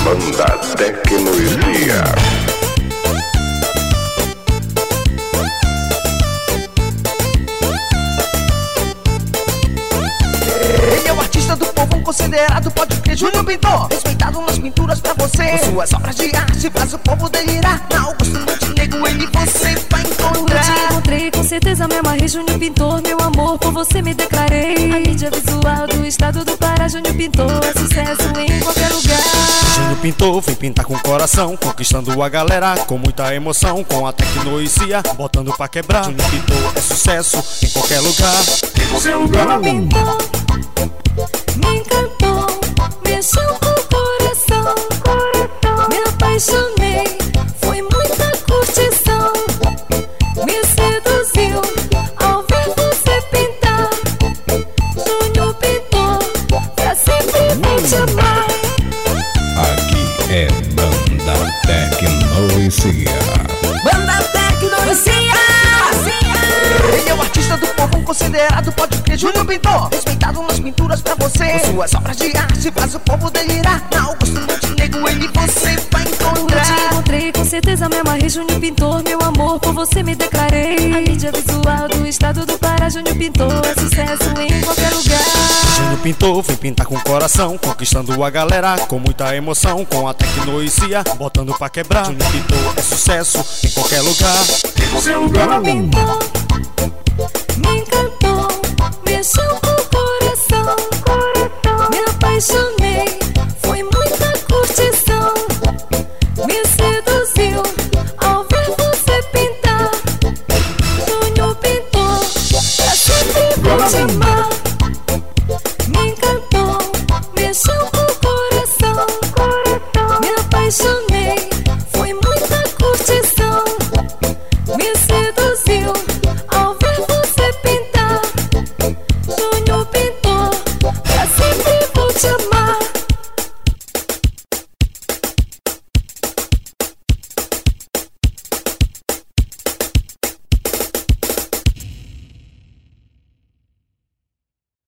Banda Tecnologia. Ele é o artista do povo, considerado, pode crer, Júnior Pintor. Respeitado nas pinturas pra você, com suas obras de arte faz o povo delirar. Na Augusto Montenegro ele você vai encontrar. Eu te encontrei, com certeza me amarrei, Júnior Pintor. Meu amor, por você me declarei. A mídia visual do estado do Pará, Júnior Pintor é sucesso em qualquer lugar. Júnior Pintor vem pintar com o coração, conquistando a galera com muita emoção, com a tecnologia, botando pra quebrar. Júnior Pintor é sucesso em qualquer lugar. Seu lugar pintor me encantou, mexeu com o coração. Me apaixonei, foi muita curtição. Me seduziu ao ver você pintar. Júnior Pintor, pra sempre vou te amar. Aqui é Banda Tecnologia. Banda Tecnologia. Ele é o artista do povo, considerado, pode crer, Júnior Pintor. Respeitado nas pinturas pra você, com suas obras de arte faz o povo delirar. Na Augusto Montenegro ele você vai encontrar. Eu te encontrei, com certeza me amarrei, Júnior Pintor. Meu amor, por você me declarei. A mídia visual do estado do Pará, Júnior Pintor é sucesso em qualquer lugar. Júnior Pintor vem pintar com o coração, conquistando a galera com muita emoção, com a tecnologia, botando pra quebrar. Júnior Pintor é sucesso em qualquer lugar. Seu lugar pintor me encantou, mexeu com o coração. Me apaixonei, foi muita curtição. Me seduziu ao ver você pintar. Júnior Pintor, pra sempre vou te amar.